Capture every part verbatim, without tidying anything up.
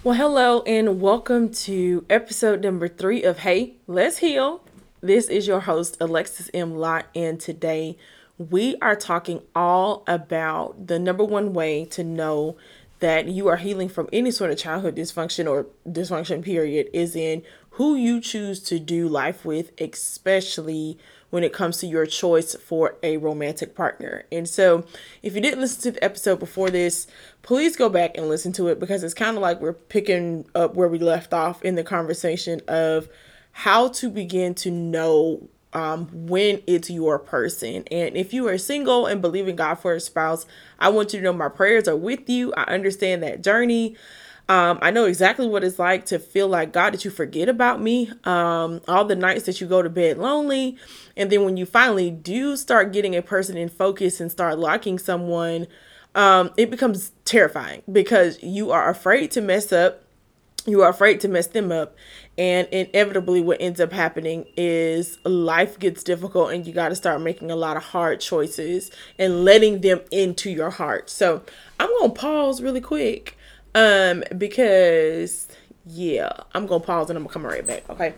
Well, hello and welcome to episode number three of Hey, Let's Heal. This is your host, Alexis M. Lott, and today we are talking all about the number one way to know that you are healing from any sort of childhood dysfunction or dysfunction period is in who you choose to do life with, especially when it comes to your choice for a romantic partner. And so, if you didn't listen to the episode before this, please go back and listen to it because it's kind of like we're picking up where we left off in the conversation of how to begin to know um, when it's your person. And if you are single and believe in God for a spouse, I want you to know my prayers are with you. I understand that journey. Um, I know exactly what it's like to feel like, God, did you forget about me? Um, all the nights that you go to bed lonely. And then when you finally do start getting a person in focus and start liking someone, um, it becomes terrifying because you are afraid to mess up. You are afraid to mess them up. And inevitably, what ends up happening is life gets difficult and you got to start making a lot of hard choices and letting them into your heart. So I'm going to pause really quick um, because, yeah, I'm going to pause and I'm going to come right back. Okay.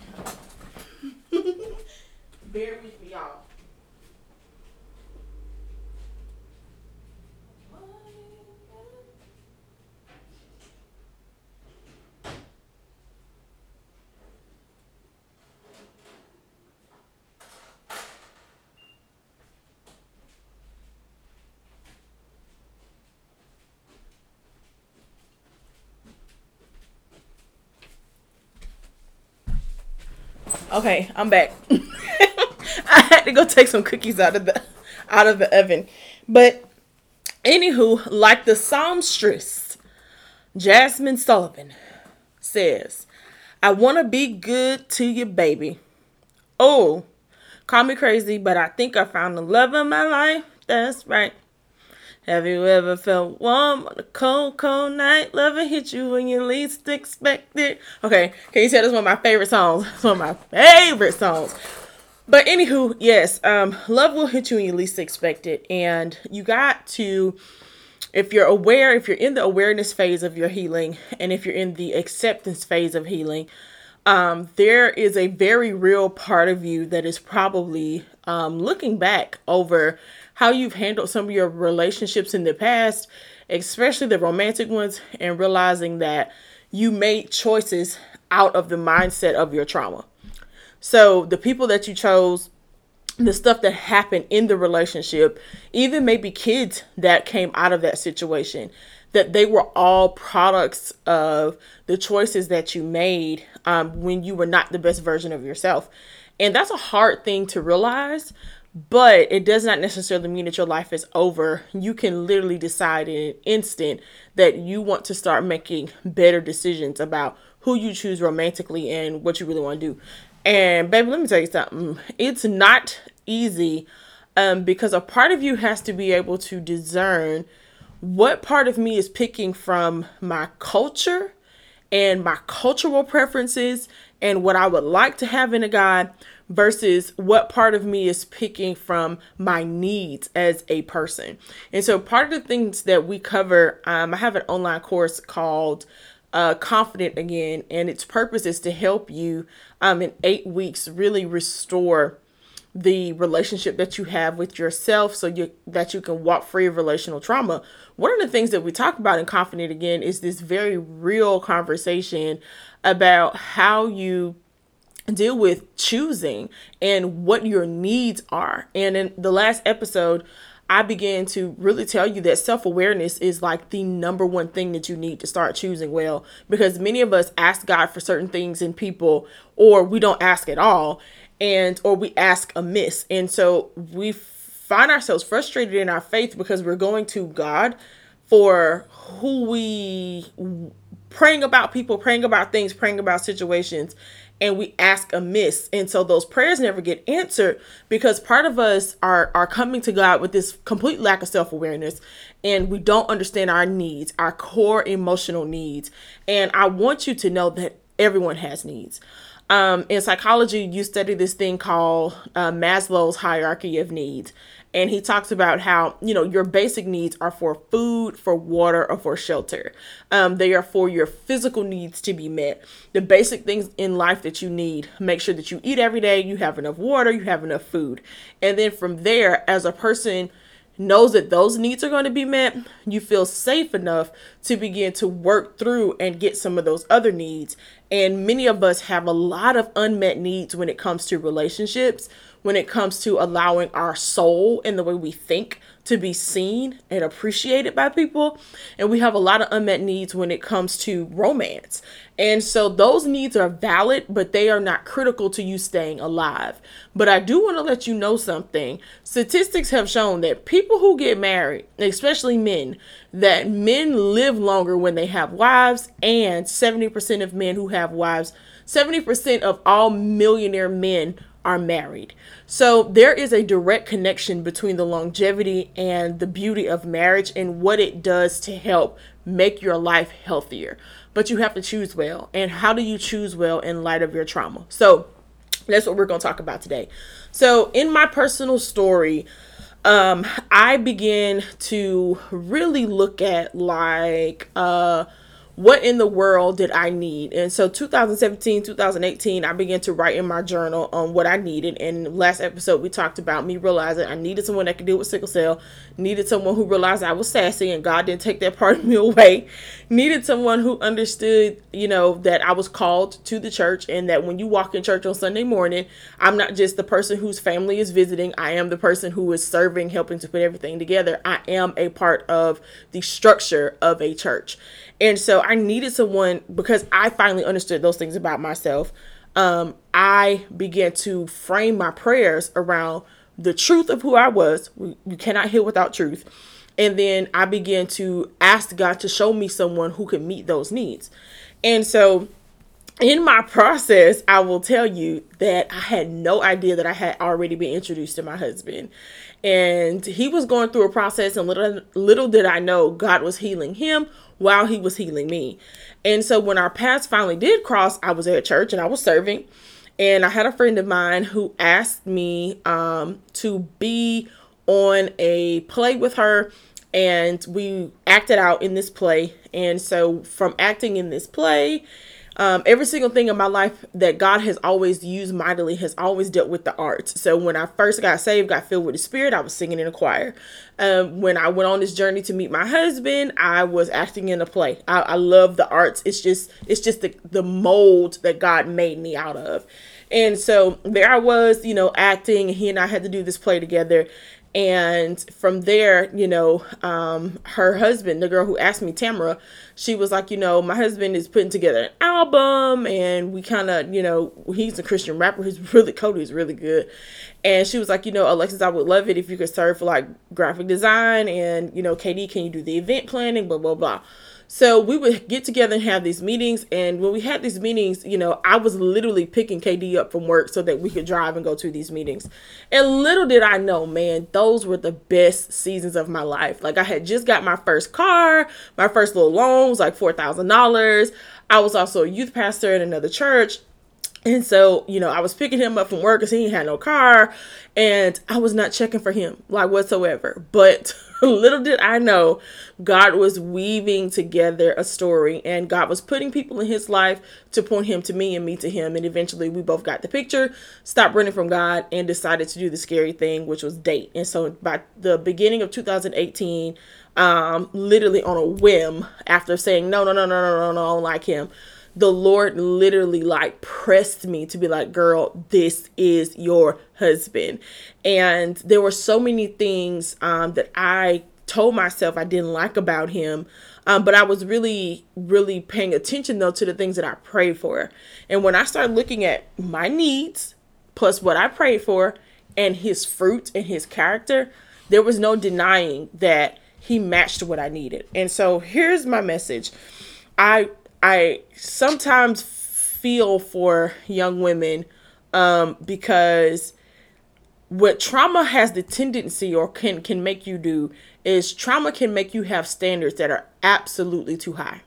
Bear with me, y'all. Okay, I'm back. I had to go take some cookies out of the out of the oven. But anywho, like the songstress, Jasmine Sullivan says, I wanna be good to you, baby. Oh, call me crazy, but I think I found the love of my life. That's right. Have you ever felt warm on a cold, cold night? Love will hit you when you least expect it. Okay, can you tell that's one of my favorite songs? It's one of my favorite songs. But anywho, yes, um, love will hit you when you least expect it. And you got to, if you're aware, if you're in the awareness phase of your healing, and if you're in the acceptance phase of healing, um, there is a very real part of you that is probably um, looking back over how you've handled some of your relationships in the past, especially the romantic ones, and realizing that you made choices out of the mindset of your trauma. So the people that you chose, the stuff that happened in the relationship, even maybe kids that came out of that situation, that they were all products of the choices that you made um, when you were not the best version of yourself. And that's a hard thing to realize, but it does not necessarily mean that your life is over. You can literally decide in an instant that you want to start making better decisions about who you choose romantically and what you really want to do. And baby, let me tell you something. It's not easy um, because a part of you has to be able to discern what part of me is picking from my culture and my cultural preferences and what I would like to have in a guy versus what part of me is picking from my needs as a person. And so part of the things that we cover, um, I have an online course called uh, Confident Again, and its purpose is to help you um, in eight weeks really restore the relationship that you have with yourself so you that you can walk free of relational trauma. One of the things that we talk about in Confident Again is this very real conversation about how you deal with choosing and what your needs are. And in the last episode, I began to really tell you that self-awareness is like the number one thing that you need to start choosing well, because many of us ask God for certain things in people, or we don't ask at all, and or we ask amiss. And so we find ourselves frustrated in our faith because we're going to God for who we praying about people, praying about things, praying about situations, and we ask amiss. And so those prayers never get answered because part of us are, are coming to God with this complete lack of self-awareness, and we don't understand our needs, our core emotional needs. And I want you to know that everyone has needs. Um, in psychology, you study this thing called uh, Maslow's hierarchy of needs. And he talks about how, you know, your basic needs are for food, for water, or for shelter. Um, they are for your physical needs to be met. The basic things in life that you need. Make sure that you eat every day, you have enough water, you have enough food. And then from there, as a person knows that those needs are going to be met, you feel safe enough to begin to work through and get some of those other needs. And many of us have a lot of unmet needs when it comes to relationships, when it comes to allowing our soul and the way we think to be seen and appreciated by people. And we have a lot of unmet needs when it comes to romance. And so those needs are valid, but they are not critical to you staying alive. But I do want to let you know something. Statistics have shown that people who get married, especially men, that men live longer when they have wives, and seventy percent of men who have wives, seventy percent of all millionaire men are married. So there is a direct connection between the longevity and the beauty of marriage and what it does to help make your life healthier. But you have to choose well. And how do you choose well in light of your trauma? So that's what we're going to talk about today. So in my personal story, um, I began to really look at like, uh, what in the world did I need? And so two thousand seventeen, two thousand eighteen, I began to write in my journal on what I needed. And last episode, we talked about me realizing I needed someone that could deal with sickle cell, needed someone who realized I was sassy and God didn't take that part of me away, needed someone who understood, you know, that I was called to the church and that when you walk in church on Sunday morning, I'm not just the person whose family is visiting. I am the person who is serving, helping to put everything together. I am a part of the structure of a church. And so I needed someone, because I finally understood those things about myself. Um, I began to frame my prayers around the truth of who I was. You cannot heal without truth. And then I began to ask God to show me someone who could meet those needs. And so in my process, I will tell you that I had no idea that I had already been introduced to my husband. And he was going through a process, and little, little did I know God was healing him while he was healing me. And so when our paths finally did cross, I was at church and I was serving. And I had a friend of mine who asked me um, to be on a play with her. And we acted out in this play. And so from acting in this play, Um, every single thing in my life that God has always used mightily has always dealt with the arts. So when I first got saved, got filled with the Spirit, I was singing in a choir. Um, when I went on this journey to meet my husband, I was acting in a play. I, I love the arts. It's just, it's just the, the mold that God made me out of. And so there I was, you know, acting. He and I had to do this play together. And from there, you know, um, her husband, the girl who asked me, Tamara, she was like, you know, my husband is putting together an album, and we kind of, you know, he's a Christian rapper. He's really cool. He's really good. And she was like, you know, Alexis, I would love it if you could serve for like graphic design, and, you know, K D, can you do the event planning, blah, blah, blah. So we would get together and have these meetings. And when we had these meetings, you know, I was literally picking K D up from work so that we could drive and go to these meetings. And little did I know, man, those were the best seasons of my life. Like, I had just got my first car. My first little loan was like four thousand dollars. I was also a youth pastor in another church. And so, you know, I was picking him up from work because he had no car, and I was not checking for him like whatsoever. But little did I know, God was weaving together a story, and God was putting people in his life to point him to me and me to him. And eventually we both got the picture, stopped running from God, and decided to do the scary thing, which was date. And so by the beginning of two thousand eighteen, um, literally on a whim, after saying, no, no, no, no, no, no, no, I don't like him, the Lord literally like pressed me to be like, girl, this is your husband. And there were so many things um, that I told myself I didn't like about him. Um, but I was really, really paying attention, though, to the things that I prayed for. And when I started looking at my needs plus what I prayed for and his fruit and his character, there was no denying that he matched what I needed. And so here's my message. I I sometimes feel for young women um, because what trauma has the tendency or can, can make you do is trauma can make you have standards that are absolutely too high.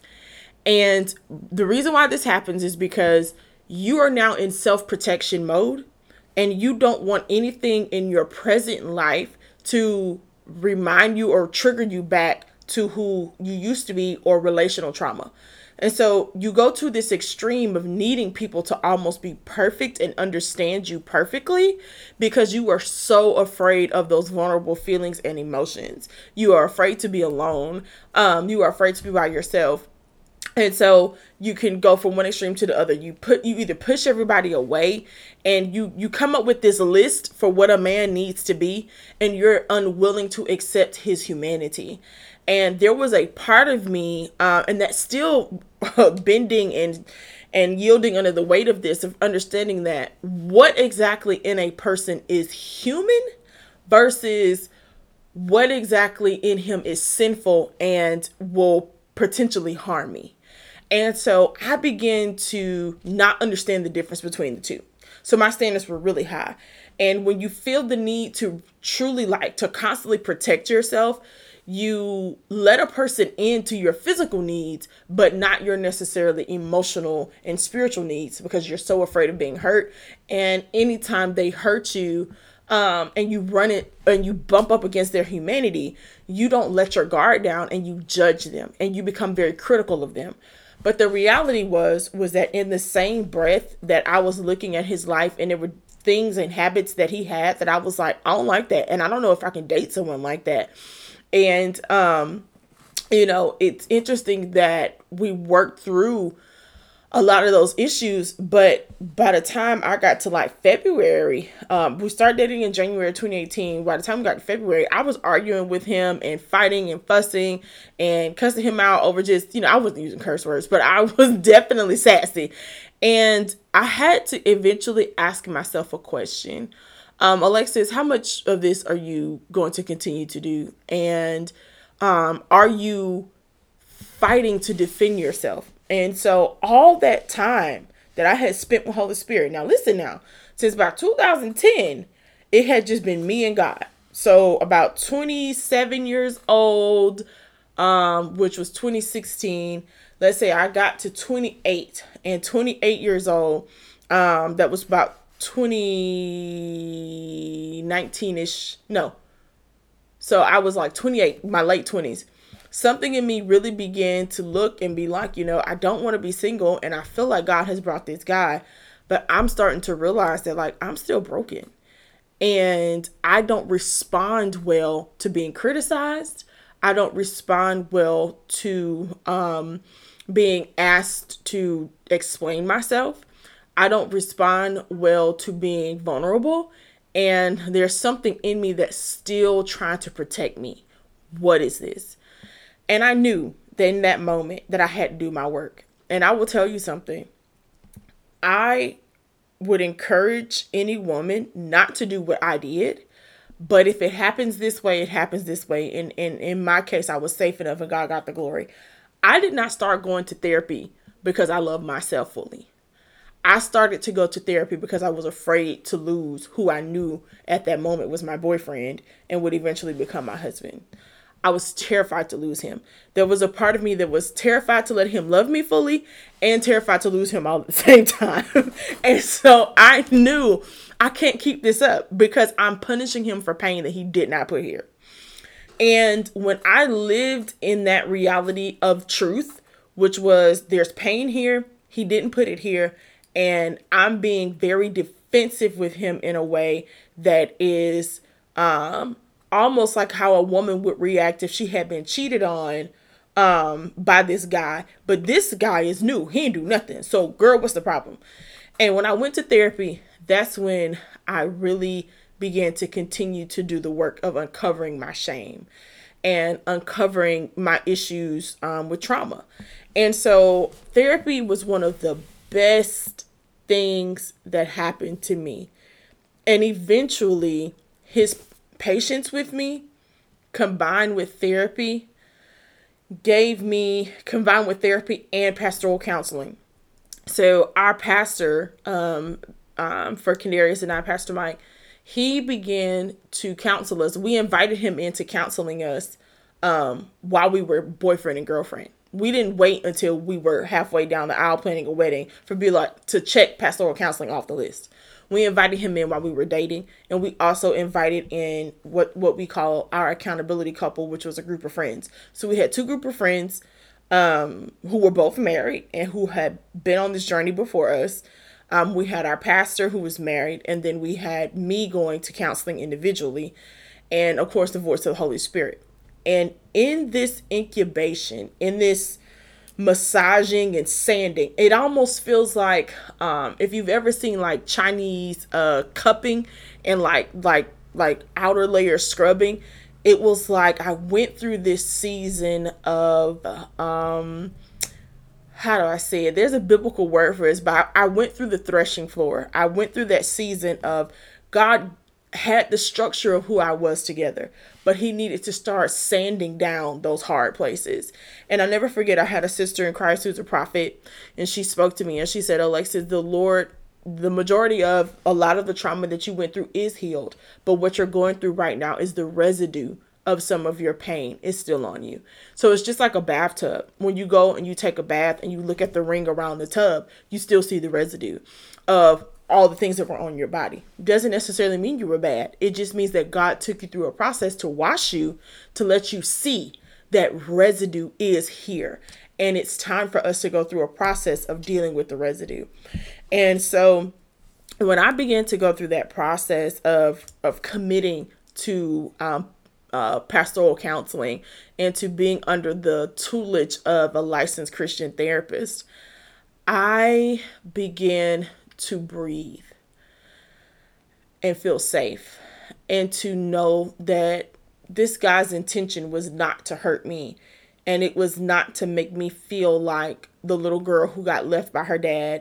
And the reason why this happens is because you are now in self-protection mode, and you don't want anything in your present life to remind you or trigger you back to who you used to be or relational trauma. And so you go to this extreme of needing people to almost be perfect and understand you perfectly because you are so afraid of those vulnerable feelings and emotions. You are afraid to be alone. Um, you are afraid to be by yourself. And so you can go from one extreme to the other. You put you either push everybody away and you you come up with this list for what a man needs to be, and you're unwilling to accept his humanity. And there was a part of me, uh, and that's still bending and and yielding under the weight of this, of understanding that what exactly in a person is human versus what exactly in him is sinful and will potentially harm me. And so I began to not understand the difference between the two. So my standards were really high. And when you feel the need to truly like to constantly protect yourself, you let a person into your physical needs, but not your necessarily emotional and spiritual needs because you're so afraid of being hurt. And anytime they hurt you, um, and you run it and you bump up against their humanity, you don't let your guard down and you judge them and you become very critical of them. But the reality was, was that in the same breath that I was looking at his life and there were things and habits that he had that I was like, I don't like that. And I don't know if I can date someone like that. And, um, you know, it's interesting that we worked through a lot of those issues, but by the time I got to like February, um, we started dating in January twenty eighteen. By the time we got to February, I was arguing with him and fighting and fussing and cussing him out over just, you know, I wasn't using curse words, but I was definitely sassy. And I had to eventually ask myself a question. Um, Alexis, how much of this are you going to continue to do? And um, are you fighting to defend yourself? And so all that time that I had spent with Holy Spirit, now listen now, since about two thousand ten, it had just been me and God. So about twenty-seven years old, um, which was twenty sixteen, let's say I got to twenty-eight and twenty-eight years old. Um, that was about twenty nineteen-ish. No. So I was like twenty-eight, my late twenties. Something in me really began to look and be like, you know, I don't want to be single. And I feel like God has brought this guy. But I'm starting to realize that like I'm still broken. And I don't respond well to being criticized. I don't respond well to um, being asked to explain myself. I don't respond well to being vulnerable. And there's something in me that's still trying to protect me. What is this? And I knew that in that moment that I had to do my work. And I will tell you something. I would encourage any woman not to do what I did. But if it happens this way, it happens this way. And, and in my case, I was safe enough and God got the glory. I did not start going to therapy because I love myself fully. I started to go to therapy because I was afraid to lose who I knew at that moment was my boyfriend and would eventually become my husband. I was terrified to lose him. There was a part of me that was terrified to let him love me fully and terrified to lose him all at the same time. And so I knew I can't keep this up because I'm punishing him for pain that he did not put here. And when I lived in that reality of truth, which was there's pain here, he didn't put it here, and I'm being very defensive with him in a way that is um almost like how a woman would react if she had been cheated on um, by this guy. But this guy is new. He ain't do nothing. So, girl, what's the problem? And when I went to therapy, that's when I really began to continue to do the work of uncovering my shame and uncovering my issues um, with trauma. And so therapy was one of the best things that happened to me. And eventually, his patience with me combined with therapy gave me combined with therapy and pastoral counseling. So our pastor um, um, for Canarius and I, Pastor Mike, he began to counsel us. We invited him into counseling us um, while we were boyfriend and girlfriend. We didn't wait until we were halfway down the aisle planning a wedding for be like to check pastoral counseling off the list. We invited him in while we were dating, and we also invited in what what we call our accountability couple, which was a group of friends. So we had two group of friends um, who were both married and who had been on this journey before us. Um, we had our pastor who was married, and then we had me going to counseling individually, and of course the voice of the Holy Spirit. And in this incubation, in this massaging and sanding, it almost feels like um, if you've ever seen like Chinese uh, cupping and like like like outer layer scrubbing, it was like I went through this season of um, how do I say it? There's a biblical word for this, but I, I went through the threshing floor. I went through that season of God had the structure of who I was together, but he needed to start sanding down those hard places. And I never forget, I had a sister in Christ who's a prophet, and she spoke to me and she said, Alexis, the Lord, the majority of a lot of the trauma that you went through is healed, but what you're going through right now is the residue of some of your pain is still on you. So it's just like a bathtub. When you go and you take a bath and you look at the ring around the tub, you still see the residue of all the things that were on your body. Doesn't necessarily mean you were bad. It just means that God took you through a process to wash you, to let you see that residue is here. And it's time for us to go through a process of dealing with the residue. And so when I began to go through that process of, of committing to um, uh, pastoral counseling and to being under the tutelage of a licensed Christian therapist, I began to breathe and feel safe and to know that this guy's intention was not to hurt me, and it was not to make me feel like the little girl who got left by her dad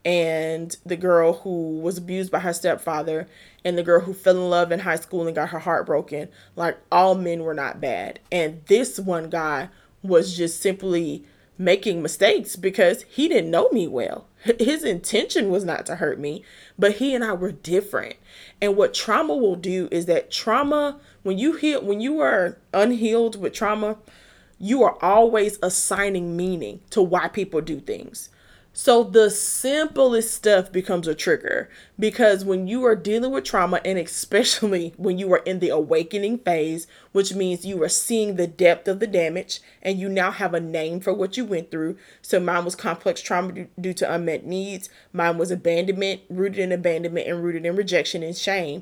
and the girl who was abused by her stepfather and the girl who fell in love in high school and got her heart broken. Like, all men were not bad, and this one guy was just simply making mistakes because he didn't know me well. His intention was not to hurt me, but he and I were different. And what trauma will do is that trauma, when you heal, when you are unhealed with trauma, you are always assigning meaning to why people do things. So the simplest stuff becomes a trigger, because when you are dealing with trauma, and especially when you are in the awakening phase, which means you are seeing the depth of the damage and you now have a name for what you went through. So mine was complex trauma due to unmet needs. Mine was abandonment, rooted in abandonment and rooted in rejection and shame.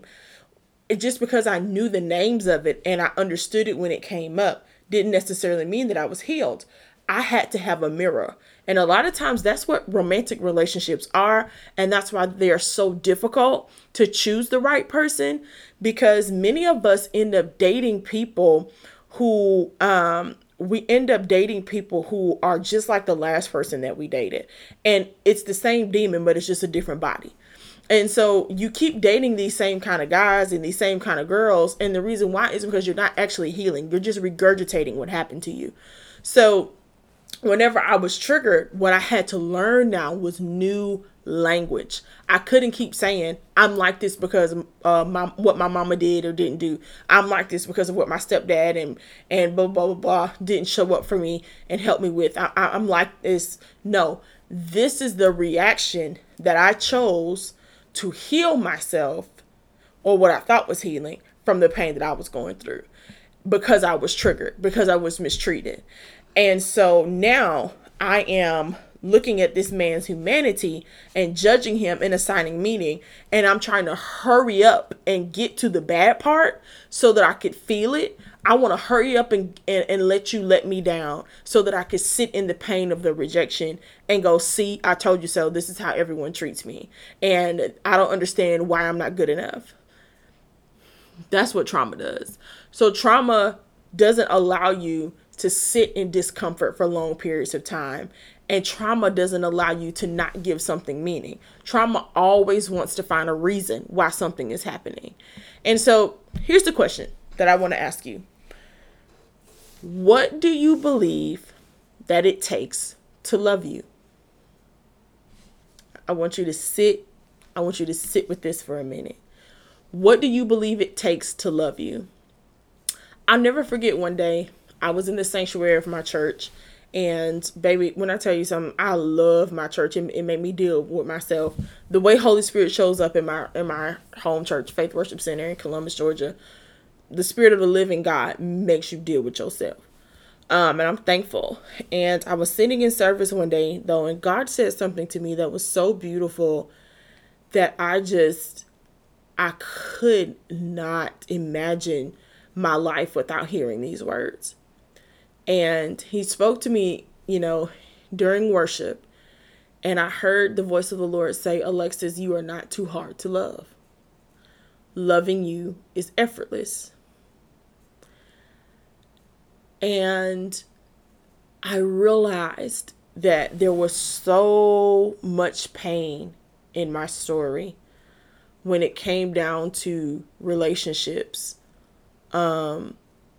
It just because I knew the names of it and I understood it when it came up didn't necessarily mean that I was healed. I had to have a mirror. And a lot of times that's what romantic relationships are. And that's why they are so difficult to choose the right person, because many of us end up dating people who, um, we end up dating people who are just like the last person that we dated. And it's the same demon, but it's just a different body. And so you keep dating these same kind of guys and these same kind of girls. And the reason why is because you're not actually healing. You're just regurgitating what happened to you. So whenever I was triggered, what I had to learn now was new language. I couldn't keep saying, I'm like this because uh, my, what my mama did or didn't do. I'm like this because of what my stepdad and, and blah, blah, blah, blah didn't show up for me and help me with. I, I, I'm like this. No, this is the reaction that I chose to heal myself, or what I thought was healing, from the pain that I was going through, because I was triggered, because I was mistreated. And so now I am looking at this man's humanity and judging him and assigning meaning. And I'm trying to hurry up and get to the bad part so that I could feel it. I want to hurry up and, and, and let you let me down so that I could sit in the pain of the rejection and go, see, I told you so. This is how everyone treats me. And I don't understand why I'm not good enough. That's what trauma does. So trauma doesn't allow you to sit in discomfort for long periods of time. And trauma doesn't allow you to not give something meaning. Trauma always wants to find a reason why something is happening. And so here's the question that I want to ask you. What do you believe that it takes to love you? I want you to sit. I want you to sit with this for a minute. What do you believe it takes to love you? I'll never forget one day I was in the sanctuary of my church, And baby, when I tell you something, I love my church. It, it made me deal with myself. The way Holy Spirit shows up in my in my home church, Faith Worship Center in Columbus, Georgia, the Spirit of the living God makes you deal with yourself. Um, and I'm thankful. And I was sitting in service one day though, and God said something to me that was so beautiful that I just I could not imagine my life without hearing these words. And he spoke to me, you know, during worship. And I heard the voice of the Lord say, Alexis, you are not too hard to love. Loving you is effortless. And I realized that there was so much pain in my story when it came down to relationships. Um,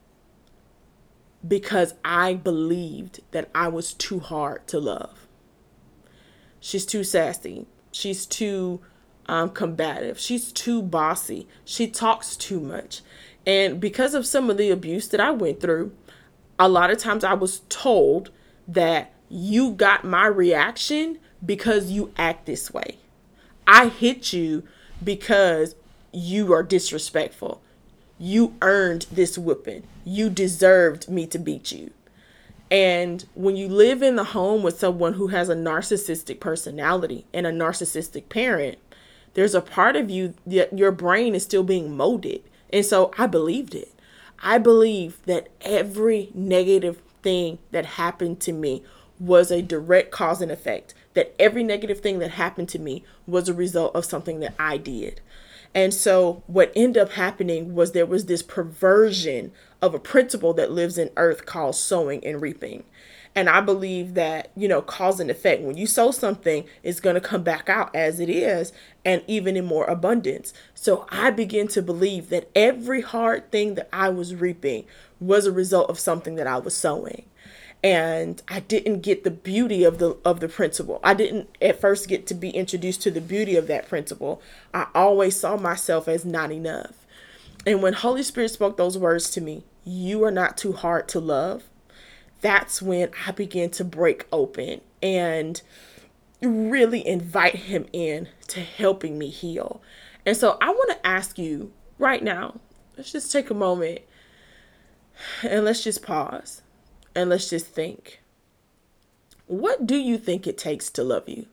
because I believed that I was too hard to love. She's too sassy. She's too um, combative. She's too bossy. She talks too much. And because of some of the abuse that I went through, a lot of times I was told that you got my reaction because you act this way. I hit you because you are disrespectful. You earned this whipping. You deserved me to beat you. And when you live in the home with someone who has a narcissistic personality and a narcissistic parent, there's a part of you that your brain is still being molded. And so I believed it. I believe that every negative thing that happened to me was a direct cause and effect. That every negative thing that happened to me was a result of something that I did. And so what ended up happening was there was this perversion of a principle that lives in earth called sowing and reaping. And I believe that, you know, cause and effect, when you sow something, it's going to come back out as it is, and even in more abundance. So I begin to believe that every hard thing that I was reaping was a result of something that I was sowing. And I didn't get the beauty of the of the principle. I didn't at first get to be introduced to the beauty of that principle. I always saw myself as not enough. And when Holy Spirit spoke those words to me, you are not too hard to love, that's when I began to break open and really invite him in to helping me heal. And so I want to ask you right now, let's just take a moment and let's just pause. And let's just think, what do you think it takes to love you?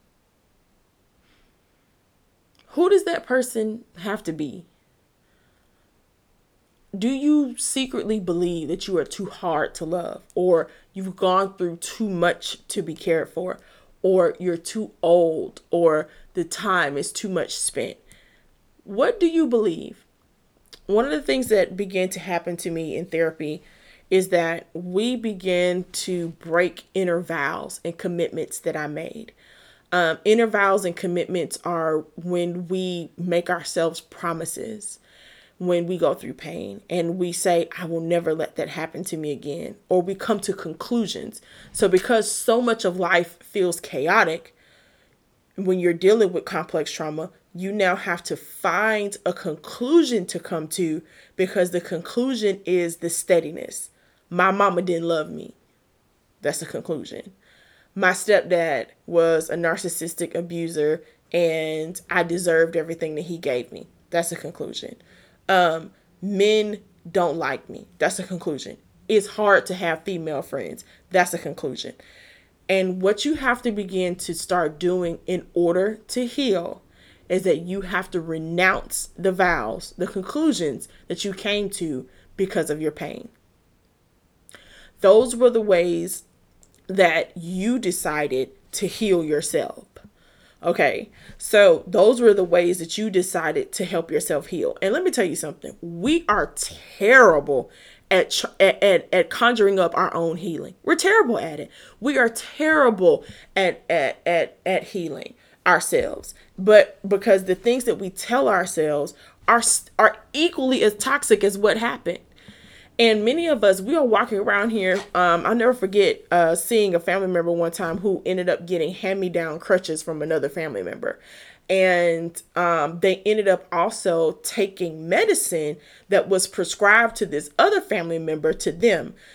Who does that person have to be? Do you secretly believe that you are too hard to love, or you've gone through too much to be cared for, or you're too old, or the time is too much spent? What do you believe? One of the things that began to happen to me in therapy is that we begin to break inner vows and commitments that I made. Um, inner vows and commitments are when we make ourselves promises, when we go through pain and we say, I will never let that happen to me again, or we come to conclusions. So because so much of life feels chaotic, when you're dealing with complex trauma, you now have to find a conclusion to come to, because the conclusion is the steadiness. My mama didn't love me. That's a conclusion. My stepdad was a narcissistic abuser and I deserved everything that he gave me. That's a conclusion. Um, men don't like me. That's a conclusion. It's hard to have female friends. That's a conclusion. And what you have to begin to start doing in order to heal is that you have to renounce the vows, the conclusions that you came to because of your pain. Those were the ways that you decided to heal yourself. Okay, so those were the ways that you decided to help yourself heal. And let me tell you something. We are terrible at, at, at, at conjuring up our own healing. We're terrible at it. We are terrible at, at, at, at healing ourselves. But because the things that we tell ourselves are, are equally as toxic as what happened. And many of us, we are walking around here. Um, I'll never forget uh, seeing a family member one time who ended up getting hand-me-down crutches from another family member. And um, they ended up also taking medicine that was prescribed to this other family member to them.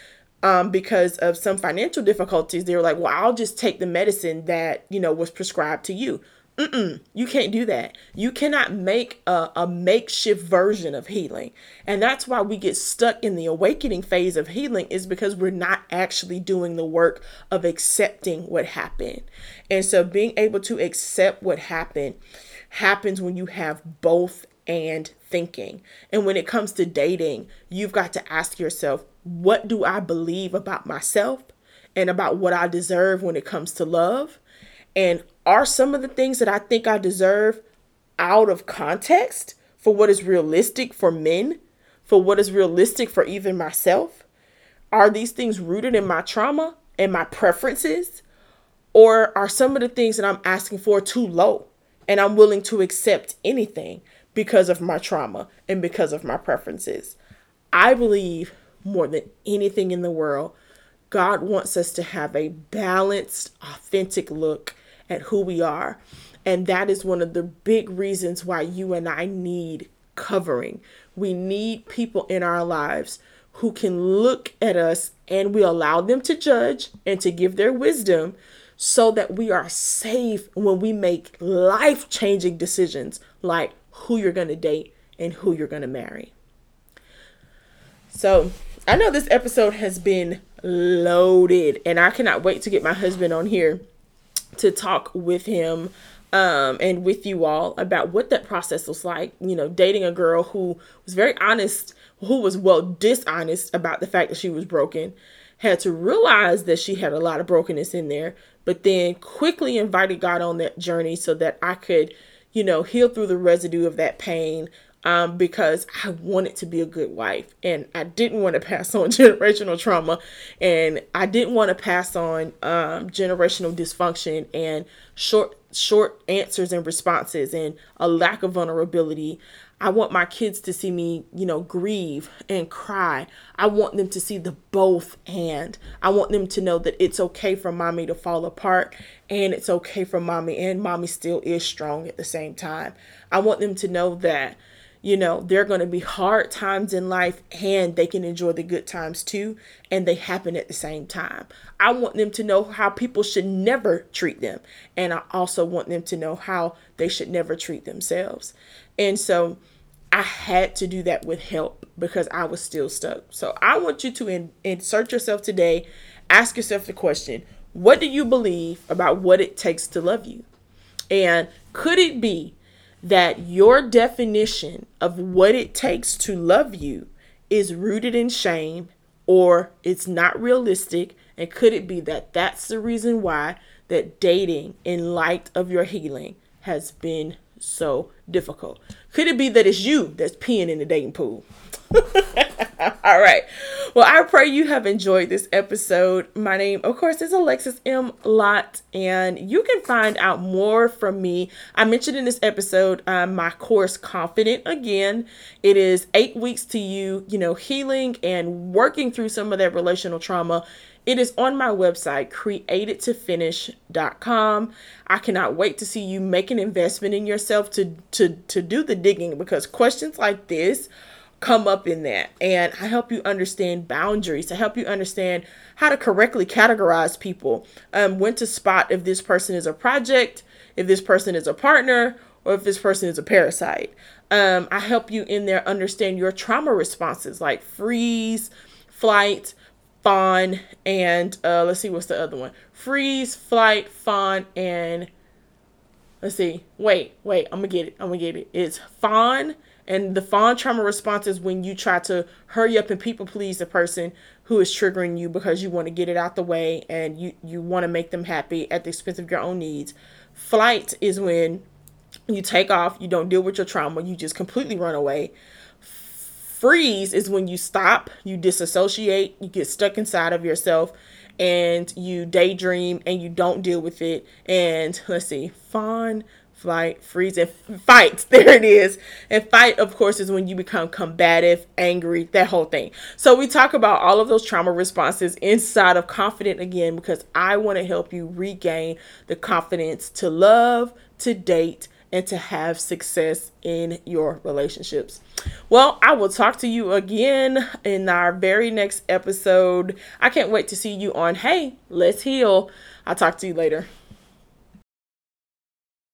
um, because of some financial difficulties, they were like, well, I'll just take the medicine that, you know, was prescribed to you. Mm-mm, you can't do that. You cannot make a, a makeshift version of healing. And that's why we get stuck in the awakening phase of healing, is because we're not actually doing the work of accepting what happened. And so being able to accept what happened happens when you have both and thinking. And when it comes to dating, you've got to ask yourself, what do I believe about myself and about what I deserve when it comes to love? And are some of the things that I think I deserve out of context for what is realistic for men, for what is realistic for even myself? Are these things rooted in my trauma and my preferences? Or are some of the things that I'm asking for too low and I'm willing to accept anything because of my trauma and because of my preferences? I believe more than anything in the world, God wants us to have a balanced, authentic look at who we are. And that is one of the big reasons why you and I need covering. We need people in our lives who can look at us and we allow them to judge and to give their wisdom, so that we are safe when we make life-changing decisions like who you're going to date and who you're going to marry. So I know this episode has been loaded, and I cannot wait to get my husband on here to talk with him um, and with you all about what that process was like, you know, dating a girl who was very honest, who was, well, dishonest about the fact that she was broken, had to realize that she had a lot of brokenness in there, but then quickly invited God on that journey so that I could, you know, heal through the residue of that pain. Um, because I wanted to be a good wife, and I didn't want to pass on generational trauma, and I didn't want to pass on um, generational dysfunction and short short answers and responses and a lack of vulnerability. I want my kids to see me, you know, grieve and cry. I want them to see the both and. I want them to know that it's okay for mommy to fall apart, and it's okay for mommy, and mommy still is strong at the same time. I want them to know that, you know, there are going to be hard times in life and they can enjoy the good times too. And they happen at the same time. I want them to know how people should never treat them. And I also want them to know how they should never treat themselves. And so I had to do that with help because I was still stuck. So I want you to in, insert yourself today. Ask yourself the question, what do you believe about what it takes to love you? And could it be that your definition of what it takes to love you is rooted in shame, or it's not realistic? And could it be that that's the reason why that dating in light of your healing has been so difficult? Could it be that it's you that's peeing in the dating pool? All right. Well, I pray you have enjoyed this episode. My name, of course, is Alexis M. Lott, and you can find out more from me. I mentioned in this episode um, my course, Confident Again. It is eight weeks to you, you know, healing and working through some of that relational trauma. It is on my website, created to finish dot com. I cannot wait to see you make an investment in yourself to, to, to do the digging, because questions like this come up in that. And I help you understand boundaries. I help you understand how to correctly categorize people, um, when to spot if this person is a project, if this person is a partner, or if this person is a parasite. Um, I help you in there understand your trauma responses like freeze, flight, fawn, and uh, let's see, what's the other one? Freeze, flight, fawn, and let's see. Wait, wait, I'm gonna get it. I'm gonna get it. It's fawn. And the fawn trauma response is when you try to hurry up and people please the person who is triggering you because you want to get it out the way and you, you want to make them happy at the expense of your own needs. Flight is when you take off, you don't deal with your trauma, you just completely run away. Freeze is when you stop, you disassociate, you get stuck inside of yourself, and you daydream and you don't deal with it. And let's see, fawn, flight, freeze, and fight. There it is. And fight, of course, is when you become combative, angry, that whole thing. So we talk about all of those trauma responses inside of Confident Again, because I want to help you regain the confidence to love, to date, and to have success in your relationships. Well, I will talk to you again in our very next episode. I can't wait to see you on Hey, Let's Heal. I'll talk to you later.